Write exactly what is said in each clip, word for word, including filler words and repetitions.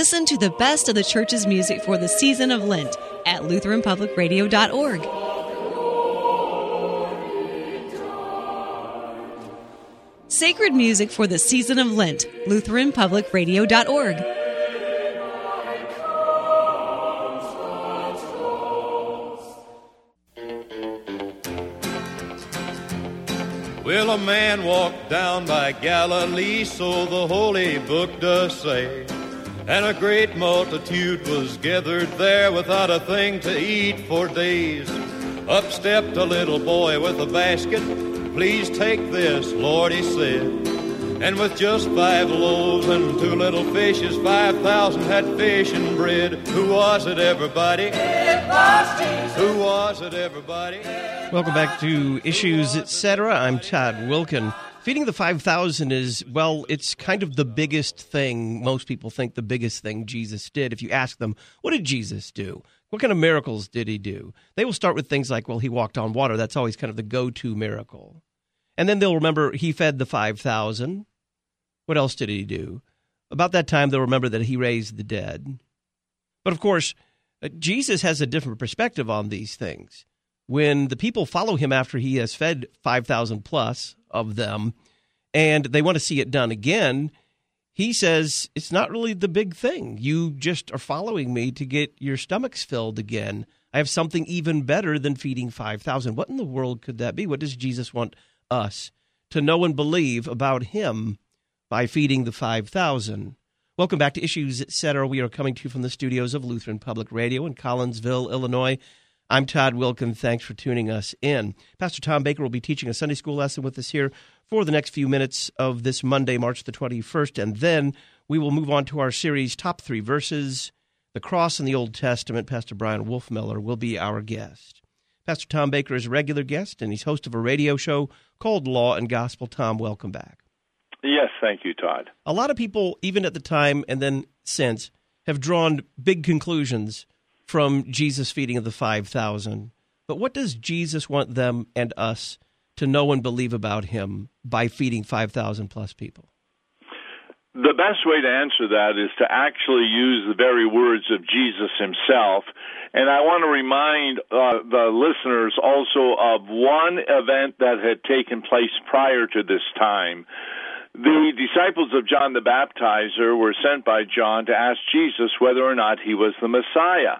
Listen to the best of the church's music for the season of Lent at Lutheran Public Radio dot org. Sacred music for the season of Lent, Lutheran Public Radio dot org. Well, a man walked down by Galilee, so the holy book does say, and a great multitude was gathered there without a thing to eat for days. Up stepped a little boy with a basket. Please take this, Lord, he said. And with just five loaves and two little fishes, five thousand had fish and bread. Who was it, everybody? It was Jesus. Who was it, everybody? Welcome back to Issues, et cetera. I'm Todd Wilkin. Feeding the five thousand is, well, it's kind of the biggest thing. Most people think the biggest thing Jesus did. If you ask them, what did Jesus do? What kind of miracles did he do? They will start with things like, well, he walked on water. That's always kind of the go-to miracle. And then they'll remember he fed the five thousand. What else did he do? About that time, they'll remember that he raised the dead. But of course, Jesus has a different perspective on these things. When the people follow him after he has fed five thousand plus of them, and they want to see it done again, he says, it's not really the big thing. You just are following me to get your stomachs filled again. I have something even better than feeding five thousand. What in the world could that be? What does Jesus want us to know and believe about him by feeding the five thousand? Welcome back to Issues, et cetera. We are coming to you from the studios of Lutheran Public Radio in Collinsville, Illinois. I'm Todd Wilkin. Thanks for tuning us in. Pastor Tom Baker will be teaching a Sunday school lesson with us here for the next few minutes of this Monday, March the twenty-first, and then we will move on to our series, Top Three Verses, The Cross in the Old Testament. Pastor Brian Wolfmiller will be our guest. Pastor Tom Baker is a regular guest, and he's host of a radio show called Law and Gospel. Tom, welcome back. Yes, thank you, Todd. A lot of people, even at the time and then since, have drawn big conclusions from Jesus' feeding of the five thousand. But what does Jesus want them and us to know and believe about him by feeding five thousand plus people? The best way to answer that is to actually use the very words of Jesus himself. And I want to remind uh, the listeners also of one event that had taken place prior to this time. The disciples of John the Baptizer were sent by John to ask Jesus whether or not he was the Messiah.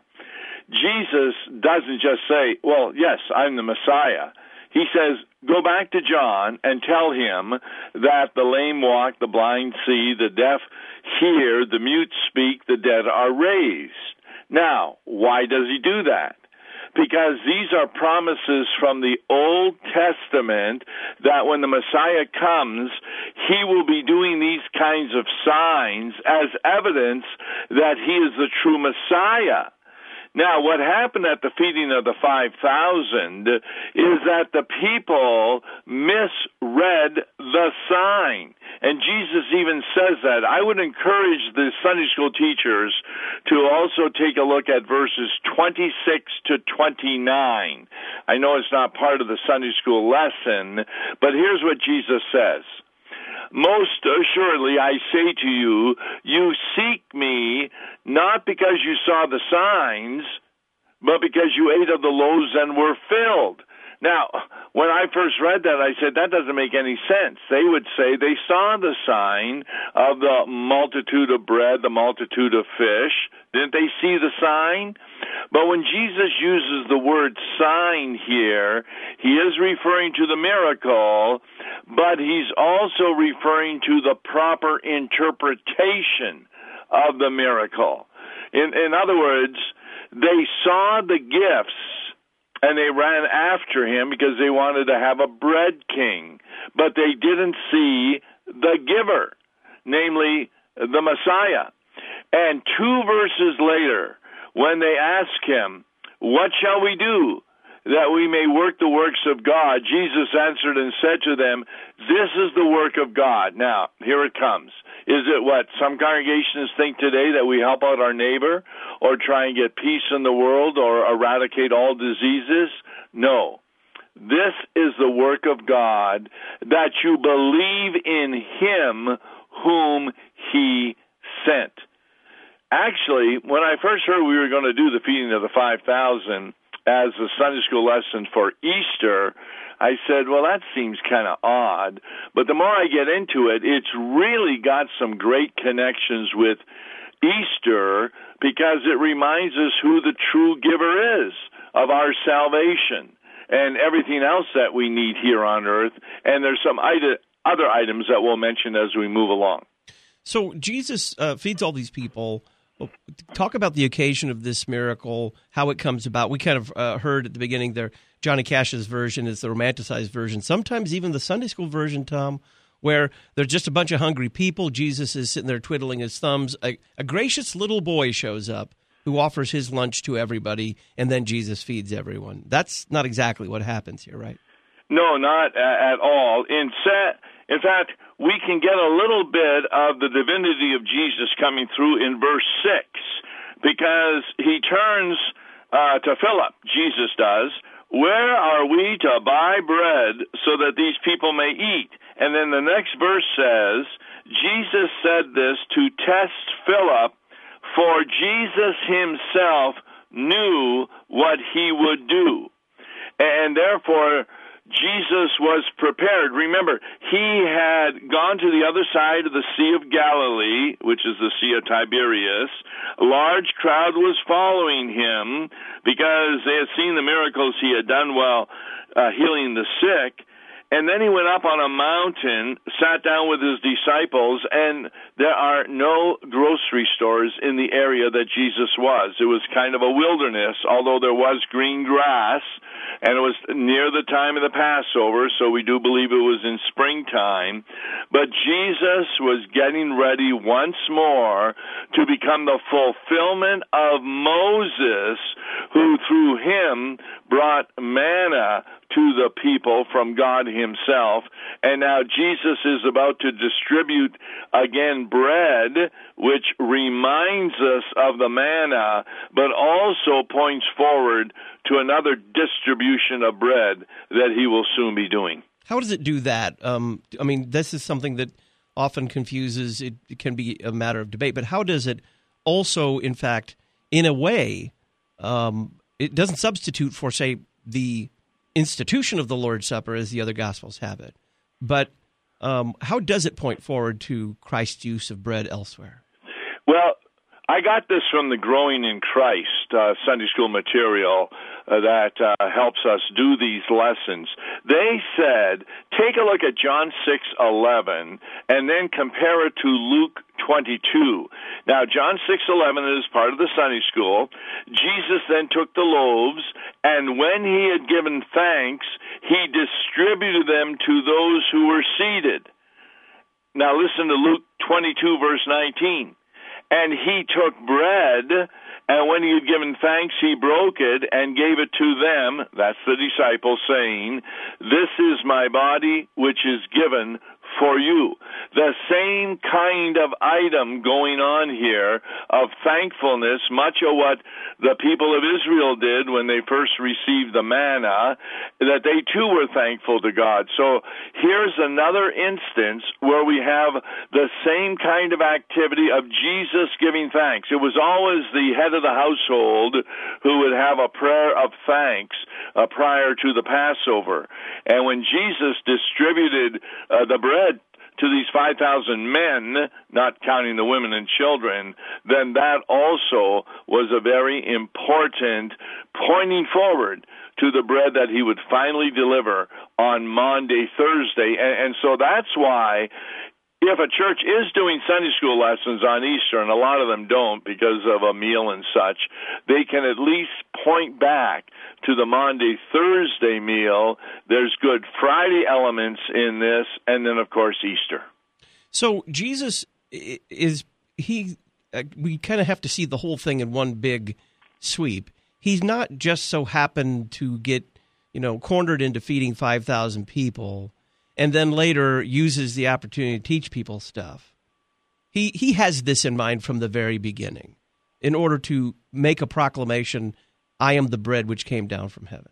Jesus doesn't just say, well, yes, I'm the Messiah. He says, go back to John and tell him that the lame walk, the blind see, the deaf hear, the mute speak, the dead are raised. Now, why does he do that? Because these are promises from the Old Testament that when the Messiah comes, he will be doing these kinds of signs as evidence that he is the true Messiah. Now, what happened at the feeding of the five thousand is that the people misread the sign. And Jesus even says that. I would encourage the Sunday school teachers to also take a look at verses twenty-six to twenty-nine. I know it's not part of the Sunday school lesson, but here's what Jesus says. Most assuredly, I say to you, you seek me not because you saw the signs, but because you ate of the loaves and were filled. Now, when I first read that, I said, that doesn't make any sense. They would say they saw the sign of the multitude of bread, the multitude of fish. Didn't they see the sign? But when Jesus uses the word sign here, he is referring to the miracle, but he's also referring to the proper interpretation of the miracle. In, in other words, they saw the gifts and they ran after him because they wanted to have a bread king, but they didn't see the giver, namely the Messiah. And two verses later, when they ask him, what shall we do that we may work the works of God? Jesus answered and said to them, this is the work of God. Now, here it comes. Is it what some congregations think today, that we help out our neighbor or try and get peace in the world or eradicate all diseases? No. This is the work of God, that you believe in him whom he sent. actually, when I first heard we were going to do the feeding of the five thousand as a Sunday school lesson for Easter, I said, well, that seems kind of odd. But the more I get into it, it's really got some great connections with Easter because it reminds us who the true giver is of our salvation and everything else that we need here on earth. And there's some ite- other items that we'll mention as we move along. So Jesus uh, feeds all these people. Talk about the occasion of this miracle, how it comes about. We kind of uh, heard at the beginning there, Johnny Cash's version is the romanticized version, sometimes even the Sunday school version, Tom, where there's just a bunch of hungry people. Jesus is sitting there twiddling his thumbs. A, a gracious little boy shows up who offers his lunch to everybody, and then Jesus feeds everyone. That's not exactly what happens here, right? No, not at all. In, set, in fact, we can get a little bit of the divinity of Jesus coming through in verse six, because he turns uh, to Philip, Jesus does, where are we to buy bread so that these people may eat? And then the next verse says, Jesus said this to test Philip, for Jesus himself knew what he would do. And therefore, Jesus was prepared. Remember, he had gone to the other side of the Sea of Galilee, which is the Sea of Tiberias. A large crowd was following him because they had seen the miracles he had done while uh, healing the sick. And then he went up on a mountain, sat down with his disciples, and there are no grocery stores in the area that Jesus was. It was kind of a wilderness, although there was green grass, and it was near the time of the Passover, so we do believe it was in springtime. But Jesus was getting ready once more to become the fulfillment of Moses, who through him brought manna to the people from God himself. And now Jesus is about to distribute again bread, which reminds us of the manna, but also points forward to another distribution of bread that he will soon be doing. How does it do that? Um, I mean, this is something that often confuses. It, it can be a matter of debate, but how does it also, in fact, in a way, um, it doesn't substitute for, say, the institution of the Lord's Supper as the other Gospels have it. But um, how does it point forward to Christ's use of bread elsewhere? Well, I got this from the Growing in Christ uh, Sunday school material uh, that uh, helps us do these lessons. They said, take a look at John six eleven and then compare it to Luke twenty-two. Now, John six eleven is part of the Sunday school. Jesus then took the loaves, and when he had given thanks, he distributed them to those who were seated. Now, listen to Luke twenty-two, verse nineteen. And he took bread, and when he had given thanks, he broke it and gave it to them, that's the disciples, saying, this is my body, which is given for you. The same kind of item going on here of thankfulness, much of what the people of Israel did when they first received the manna, that they too were thankful to God. So here's another instance where we have the same kind of activity of Jesus giving thanks. It was always the head of the household who would have a prayer of thanks uh, prior to the Passover. And when Jesus distributed uh, the bread to these five thousand men, not counting the women and children, then that also was a very important pointing forward to the bread that he would finally deliver on Maundy, Thursday. And, and so that's why if a church is doing Sunday school lessons on Easter, and a lot of them don't because of a meal and such, they can at least point back to the Maundy, Thursday meal. There's Good Friday elements in this, and then, of course, Easter. So Jesus is, he, uh, we kind of have to see the whole thing in one big sweep. He's not just so happened to get, you know, cornered into feeding five thousand people and then later uses the opportunity to teach people stuff. He he has this in mind from the very beginning in order to make a proclamation, I am the bread which came down from heaven.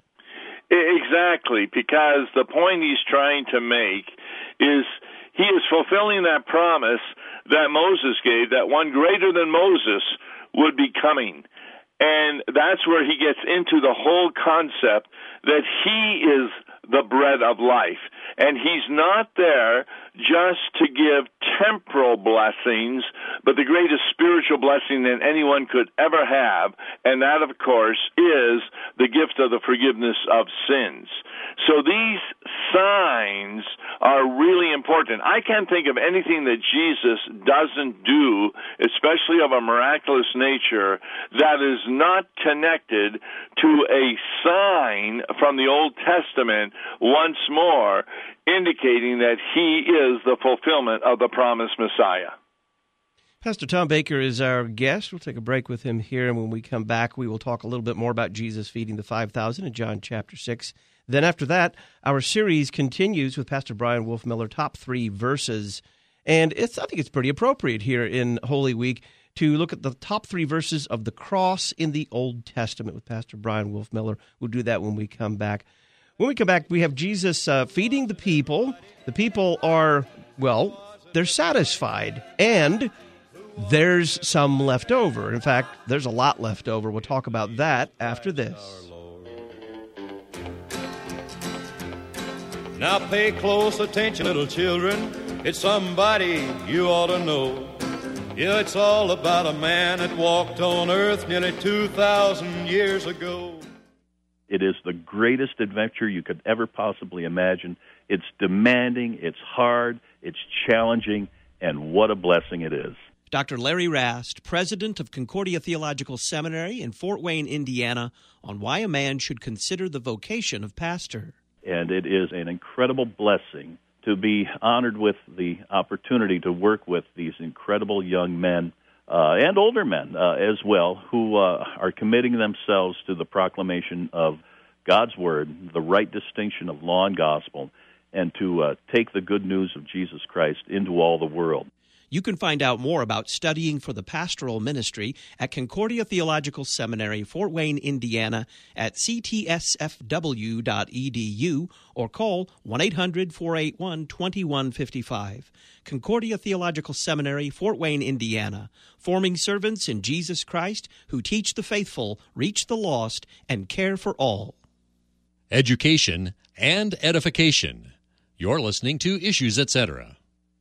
Exactly, because the point he's trying to make is he is fulfilling that promise that Moses gave, that one greater than Moses would be coming. And that's where he gets into the whole concept that he is the bread of life. And he's not there just to give temporal blessings, but the greatest spiritual blessing that anyone could ever have, and that, of course, is the gift of the forgiveness of sins. So these signs are really important. I can't think of anything that Jesus doesn't do, especially of a miraculous nature, that is not connected to a sign from the Old Testament, once more indicating that he is the fulfillment of the promised Messiah. Pastor Tom Baker is our guest. We'll take a break with him here, and when we come back, we will talk a little bit more about Jesus feeding the five thousand in John chapter six. Then after that, our series continues with Pastor Brian Wolfmueller, Top Three Verses. And it's I think it's pretty appropriate here in Holy Week to look at the top three verses of the cross in the Old Testament with Pastor Brian Wolfmueller. We'll do that when we come back. When we come back, we have Jesus uh, feeding the people. The people are, well, they're satisfied, and there's some left over. In fact, there's a lot left over. We'll talk about that after this. Now pay close attention, little children. It's somebody you ought to know. Yeah, it's all about a man that walked on earth nearly two thousand years ago. It is the greatest adventure you could ever possibly imagine. It's demanding, it's hard, it's challenging, and what a blessing it is. Doctor Larry Rast, president of Concordia Theological Seminary in Fort Wayne, Indiana, on why a man should consider the vocation of pastor. And it is an incredible blessing to be honored with the opportunity to work with these incredible young men uh, and older men uh, as well, who uh, are committing themselves to the proclamation of God's Word, the right distinction of law and gospel, and to uh, take the good news of Jesus Christ into all the world. You can find out more about studying for the pastoral ministry at Concordia Theological Seminary, Fort Wayne, Indiana, at c t s f w dot e d u or call one eight hundred, four eight one, two one five five. Concordia Theological Seminary, Fort Wayne, Indiana, forming servants in Jesus Christ who teach the faithful, reach the lost, and care for all. Education and edification. You're listening to Issues, et cetera.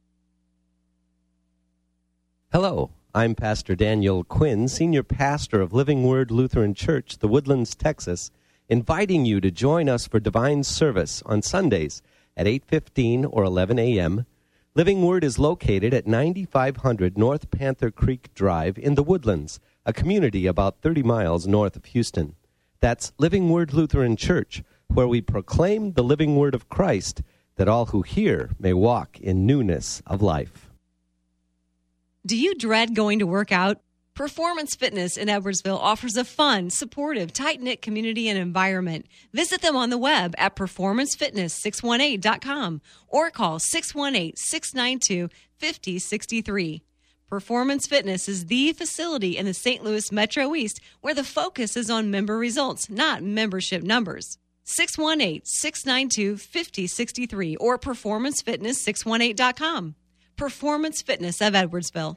Hello, I'm Pastor Daniel Quinn, Senior Pastor of Living Word Lutheran Church, The Woodlands, Texas, inviting you to join us for divine service on Sundays at eight fifteen or eleven a.m. Living Word is located at ninety-five hundred North Panther Creek Drive in The Woodlands, a community about thirty miles north of Houston. That's Living Word Lutheran Church, where we proclaim the living word of Christ, that all who hear may walk in newness of life. Do you dread going to work out? Performance Fitness in Edwardsville offers a fun, supportive, tight-knit community and environment. Visit them on the web at performance fitness six one eight dot com or call six one eight, six nine two, five zero six three. Performance Fitness is the facility in the Saint Louis Metro East where the focus is on member results, not membership numbers. six one eight, six nine two, five zero six three or performance fitness six one eight dot com. Performance Fitness of Edwardsville.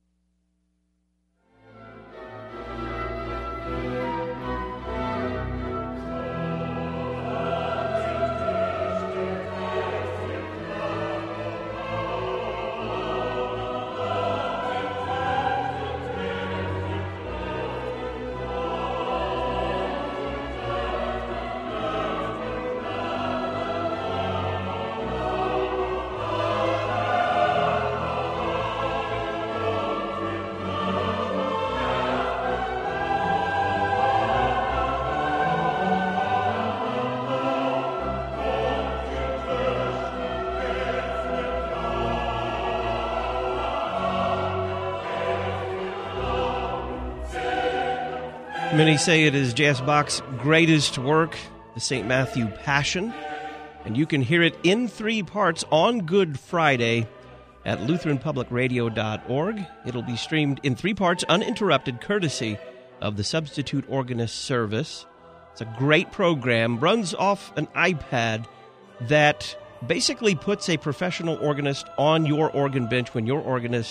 Many say it is J S Bach's greatest work, the Saint Matthew Passion, and you can hear it in three parts on Good Friday at lutheran public radio dot org. It'll be streamed in three parts, uninterrupted, courtesy of the Substitute Organist Service. It's a great program, runs off an iPad that basically puts a professional organist on your organ bench when your organist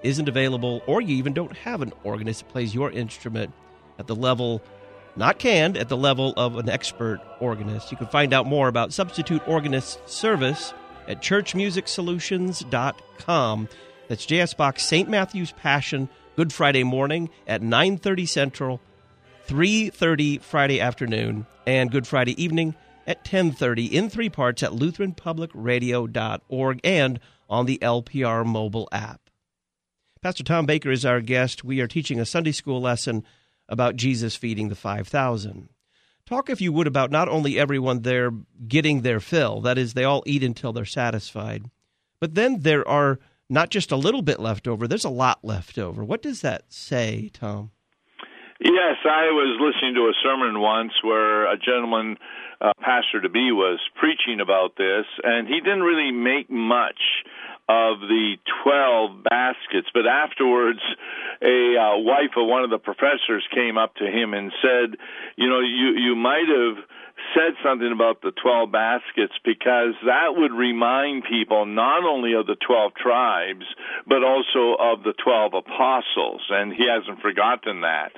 isn't available, or you even don't have an organist that plays your instrument at the level, not canned, at the level of an expert organist, you can find out more about substitute organist service at church music solutions dot com. That's J S Bach Saint Matthew's Passion, Good Friday morning at nine thirty Central, three thirty Friday afternoon, and Good Friday evening at ten thirty in three parts at lutheran public radio dot org and on the L P R mobile app. Pastor Tom Baker is our guest. We are teaching a Sunday school lesson about Jesus feeding the five thousand. Talk, if you would, about not only everyone there getting their fill, that is, they all eat until they're satisfied, but then there are not just a little bit left over, there's a lot left over. What does that say, Tom? Yes, I was listening to a sermon once where a gentleman, uh, Pastor DeBee, was preaching about this, and he didn't really make much of the twelve baskets, but afterwards a uh, wife of one of the professors came up to him and said, you know, you, you might have said something about the twelve baskets, because that would remind people not only of the twelve tribes, but also of the twelve apostles, and he hasn't forgotten that.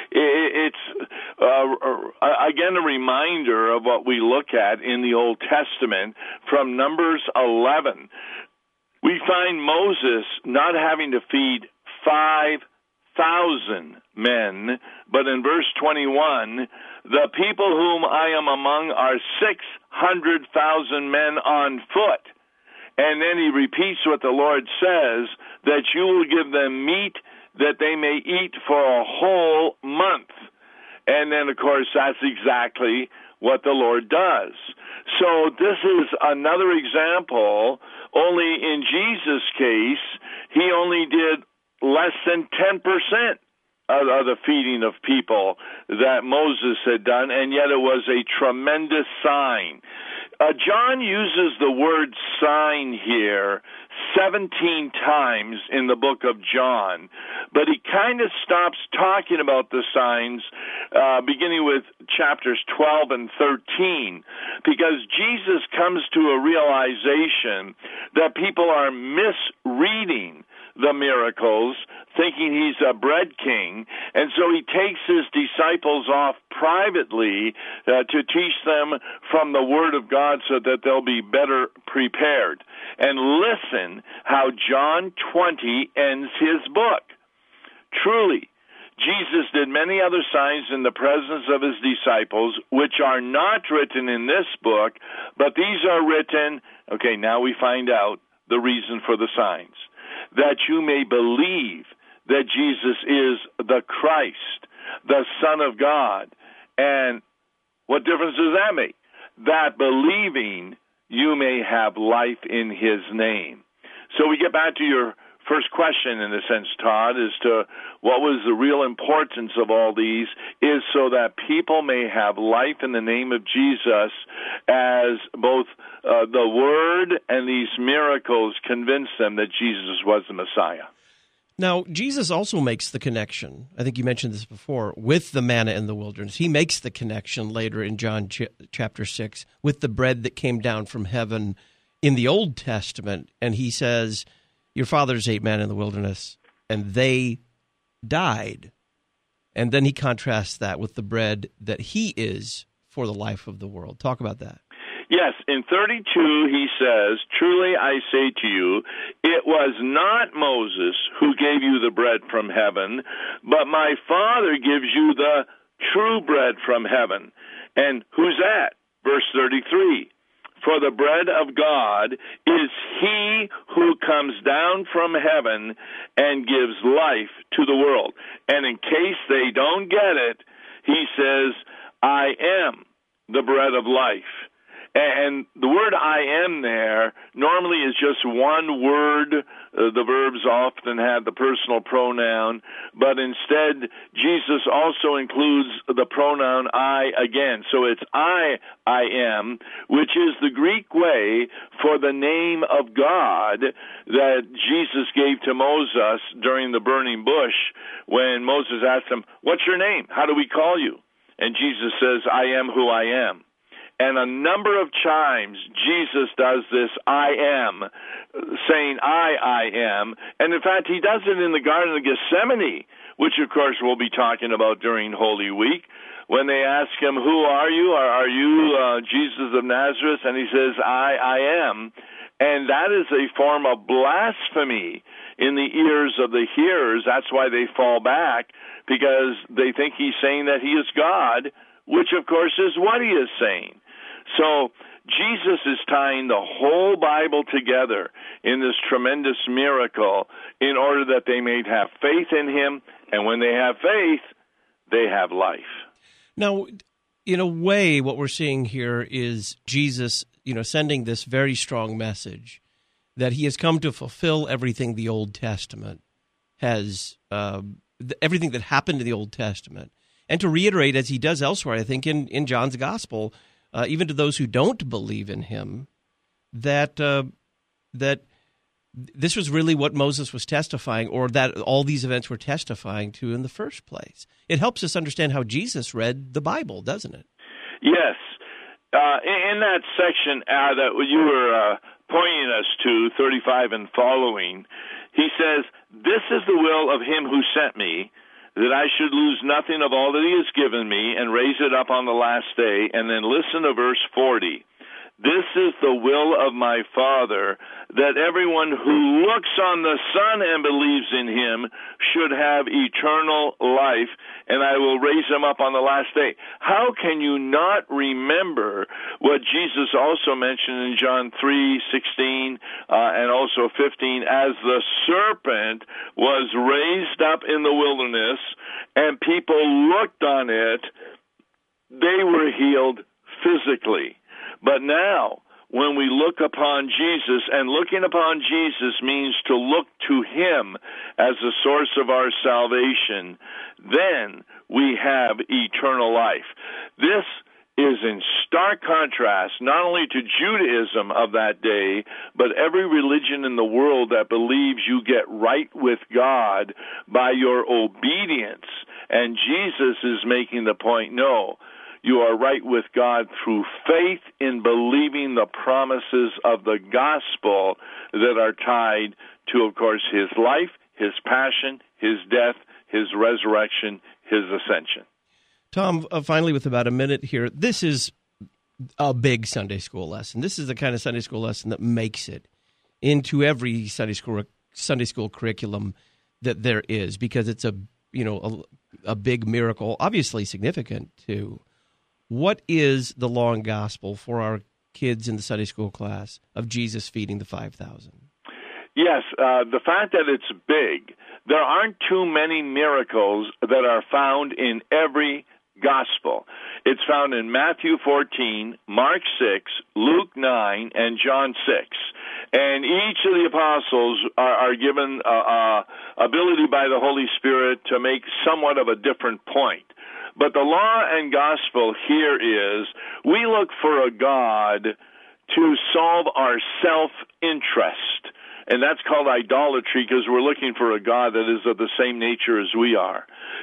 It's, uh, again, a reminder of what we look at in the Old Testament from Numbers eleven. We find Moses not having to feed five thousand men, but in verse twenty-one, the people whom I am among are six hundred thousand men on foot. And then he repeats what the Lord says, that you will give them meat that they may eat for a whole month. And then, of course, that's exactly what the Lord does. So this is another example, only in Jesus' case, he only did less than ten percent of, of the feeding of people that Moses had done, and yet it was a tremendous sign. Uh, John uses the word sign here seventeen times in the book of John, but he kind of stops talking about the signs uh, beginning with chapters twelve and thirteen, because Jesus comes to a realization that people are misreading the miracles, thinking he's a bread king, and so he takes his disciples off privately uh, to teach them from the Word of God so that they'll be better prepared. And listen how John twenty ends his book. Truly, Jesus did many other signs in the presence of his disciples, which are not written in this book, but these are written, okay, now we find out the reason for the signs, that you may believe that Jesus is the Christ, the Son of God. And what difference does that make? That believing you may have life in his name. So we get back to your first question, in a sense, Todd, as to what was the real importance of all these, is so that people may have life in the name of Jesus, as both uh, the Word and these miracles convince them that Jesus was the Messiah. Now, Jesus also makes the connection, I think you mentioned this before, with the manna in the wilderness. He makes the connection later in John ch- chapter six with the bread that came down from heaven in the Old Testament, and he says, your fathers ate manna in the wilderness, and they died. And then he contrasts that with the bread that he is for the life of the world. Talk about that. Yes, in thirty-two he says, truly I say to you, it was not Moses who gave you the bread from heaven, but my Father gives you the true bread from heaven. And who's that? Verse thirty-three. For the bread of God is he who comes down from heaven and gives life to the world. And in case they don't get it, he says, I am the bread of life. And the word I am there normally is just one word. Uh, the verbs often have the personal pronoun, but instead Jesus also includes the pronoun I again. So it's I, I am, which is the Greek way for the name of God that Jesus gave to Moses during the burning bush when Moses asked him, what's your name? How do we call you? And Jesus says, I am who I am. And a number of times Jesus does this I am, saying I, I am. And in fact, he does it in the Garden of Gethsemane, which of course we'll be talking about during Holy Week, when they ask him, who are you? Are, are you uh, Jesus of Nazareth? And he says, I, I am. And that is a form of blasphemy in the ears of the hearers. That's why they fall back, because they think he's saying that he is God, which of course is what he is saying. So Jesus is tying the whole Bible together in this tremendous miracle in order that they may have faith in him, and when they have faith, they have life. Now, in a way, what we're seeing here is Jesus, you know, sending this very strong message that he has come to fulfill everything the Old Testament has, uh, everything that happened in the Old Testament, and to reiterate, as he does elsewhere, I think, in, in John's Gospel, Uh, even to those who don't believe in him, that uh, that this was really what Moses was testifying, or that all these events were testifying to in the first place. It helps us understand how Jesus read the Bible, doesn't it? Yes. Uh, in, in that section uh, that you were uh, pointing us to, thirty-five and following, he says, "This is the will of him who sent me, that I should lose nothing of all that he has given me and raise it up on the last day." And then listen to verse forty. "This is the will of my Father, that everyone who looks on the Son and believes in him should have eternal life, and I will raise him up on the last day." How can you not remember what Jesus also mentioned in John three sixteen uh, and also fifteen, as the serpent was raised up in the wilderness and people looked on it, they were healed physically. But now, when we look upon Jesus, and looking upon Jesus means to look to him as the source of our salvation, then we have eternal life. This is in stark contrast not only to Judaism of that day, but every religion in the world that believes you get right with God by your obedience. And Jesus is making the point, no, you are right with God through faith in believing the promises of the gospel that are tied to, of course, his life, his passion, his death, his resurrection, his ascension. Tom, uh, finally, with about a minute here, this is a big Sunday school lesson. This is the kind of Sunday school lesson that makes it into every Sunday school Sunday school curriculum that there is, because it's a you know a, a big miracle, obviously significant too. What is the law and gospel for our kids in the Sunday school class of Jesus feeding the five thousand? Yes, uh, the fact that it's big, there aren't too many miracles that are found in every gospel. It's found in Matthew fourteen, Mark six, Luke nine, and John six. And each of the apostles are, are given uh, uh, ability by the Holy Spirit to make somewhat of a different point. But the law and gospel here is we look for a God to solve our self-interest. And that's called idolatry, because we're looking for a God that is of the same nature as we are.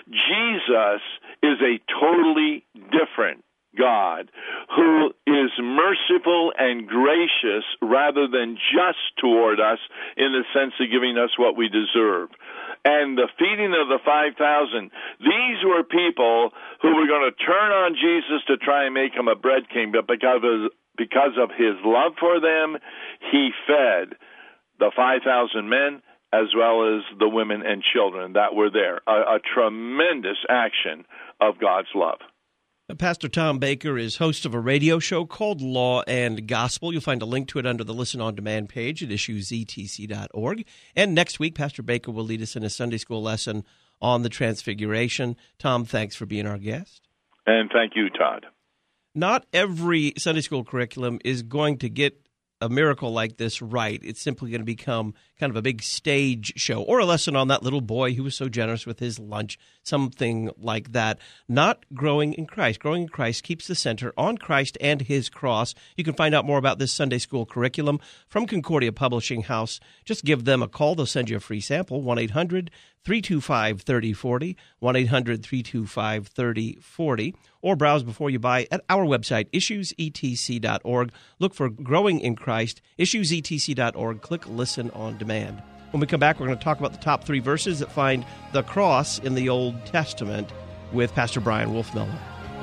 Jesus is a totally different God who is merciful and gracious rather than just toward us in the sense of giving us what we deserve. And the feeding of the five thousand, these were people who were going to turn on Jesus to try and make him a bread king, but because of, because of his love for them, he fed the five thousand men as well as the women and children that were there. A, a tremendous action of God's love. Pastor Tom Baker is host of a radio show called Law and Gospel. You'll find a link to it under the Listen On Demand page at issues e t c dot org. And next week, Pastor Baker will lead us in a Sunday school lesson on the Transfiguration. Tom, thanks for being our guest. And thank you, Todd. Not every Sunday school curriculum is going to get a miracle like this right. It's simply going to become kind of a big stage show, or a lesson on that little boy who was so generous with his lunch, something like that. Not growing in Christ. Growing in Christ keeps the center on Christ and his cross. You can find out more about this Sunday school curriculum from Concordia Publishing House. Just give them a call. They'll send you a free sample, one eight hundred three two five, three oh four oh, one eight hundred, three two five, three oh four oh, or browse before you buy at our website, issues e t c dot org. Look for Growing in Christ, issues e t c dot org. Click Listen on Demand. When we come back, we're going to talk about the top three verses that find the cross in the Old Testament with Pastor Brian Wolfmueller.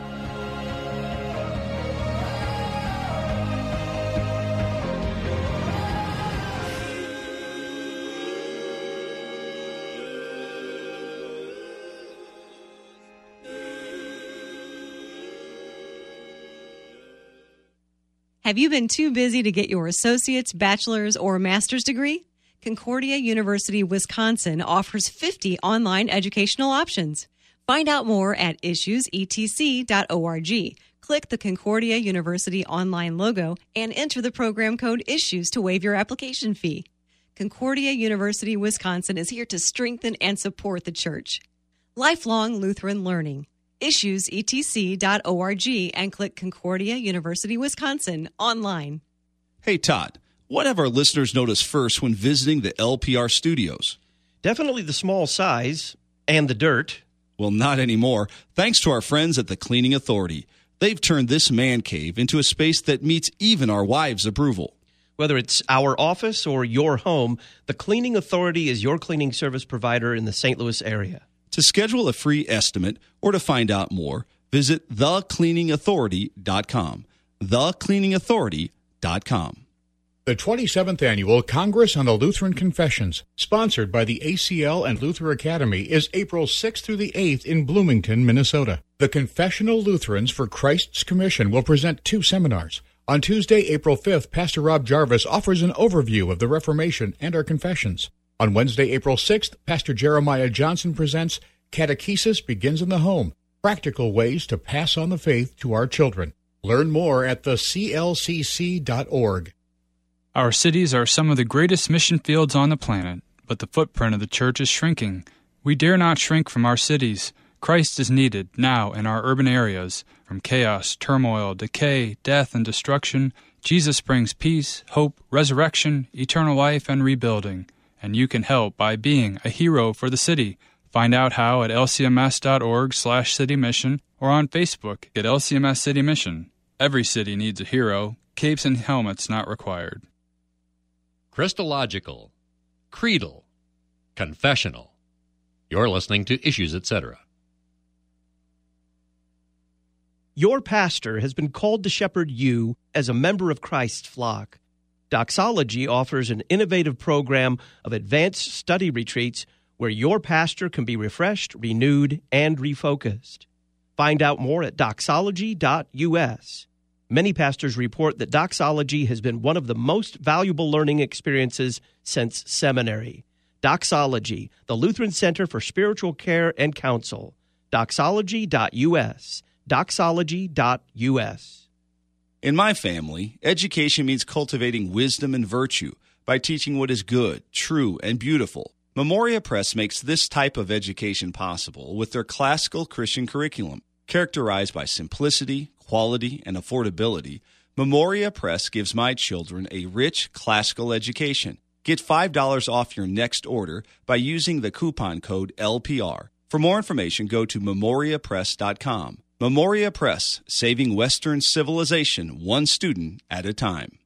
Have you been too busy to get your associate's, bachelor's, or master's degree? Concordia University, Wisconsin offers fifty online educational options. Find out more at issues e t c dot org. Click the Concordia University online logo and enter the program code ISSUES to waive your application fee. Concordia University, Wisconsin is here to strengthen and support the church. Lifelong Lutheran Learning. issues e t c dot org and click Concordia University, Wisconsin online. Hey, Todd, what have our listeners noticed first when visiting the L P R studios? Definitely the small size and the dirt. Well, not anymore. Thanks to our friends at the Cleaning Authority. They've turned this man cave into a space that meets even our wives' approval. Whether it's our office or your home, the Cleaning Authority is your cleaning service provider in the Saint Louis area. To schedule a free estimate or to find out more, visit the cleaning authority dot com. the cleaning authority dot com. The twenty-seventh Annual Congress on the Lutheran Confessions, sponsored by the A C L and Luther Academy, is April sixth through the eighth in Bloomington, Minnesota. The Confessional Lutherans for Christ's Commission will present two seminars. On Tuesday, April fifth, Pastor Rob Jarvis offers an overview of the Reformation and our confessions. On Wednesday, April sixth, Pastor Jeremiah Johnson presents Catechesis Begins in the Home, Practical Ways to Pass on the Faith to Our Children. Learn more at the c l c c dot org. Our cities are some of the greatest mission fields on the planet, but the footprint of the church is shrinking. We dare not shrink from our cities. Christ is needed now in our urban areas. From chaos, turmoil, decay, death, and destruction, Jesus brings peace, hope, resurrection, eternal life, and rebuilding. And you can help by being a hero for the city. Find out how at l c m s dot org slash city mission or on Facebook at L C M S City Mission. Every city needs a hero. Capes and helmets not required. Christological, creedal, confessional. You're listening to Issues, et cetera. Your pastor has been called to shepherd you as a member of Christ's flock. Doxology offers an innovative program of advanced study retreats where your pastor can be refreshed, renewed, and refocused. Find out more at doxology dot u s. Many pastors report that doxology has been one of the most valuable learning experiences since seminary. Doxology, the Lutheran Center for Spiritual Care and Counsel. doxology dot u s. doxology dot u s. In my family, education means cultivating wisdom and virtue by teaching what is good, true, and beautiful. Memoria Press makes this type of education possible with their classical Christian curriculum. Characterized by simplicity, quality, and affordability, Memoria Press gives my children a rich classical education. Get five dollars off your next order by using the coupon code L P R. For more information, go to memoria press dot com. Memoria Press, saving Western civilization one student at a time.